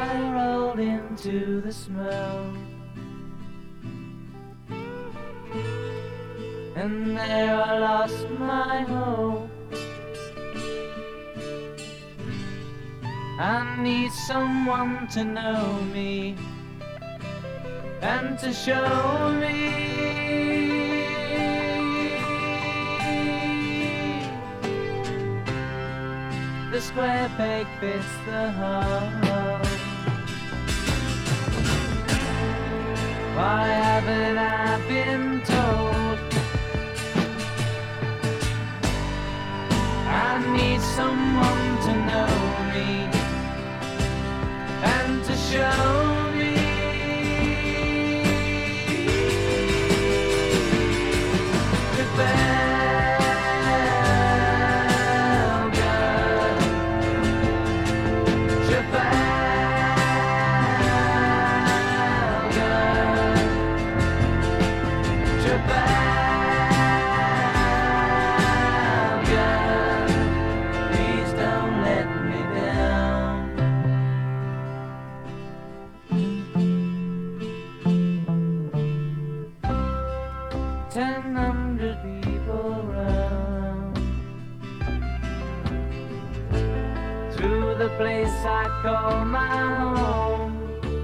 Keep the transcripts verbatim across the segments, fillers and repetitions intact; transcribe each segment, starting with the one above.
I rolled into the smoke, and there I lost my hope. I need someone to know me and to show me the square peg fits the hole. Why haven't I been told? I need someone to know me and to show me Trafalgar, Trafalgar, Trafalgar. Please don't let me down. Ten hundred people round through the place I call my home.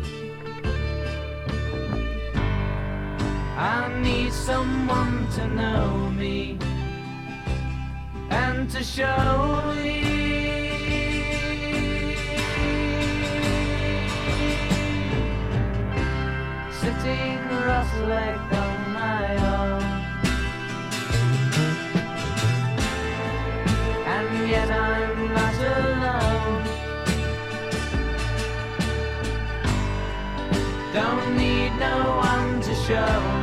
I need someone to know me and to show me sitting cross-legged on my own, and yet I'm not alone. Don't need no one to show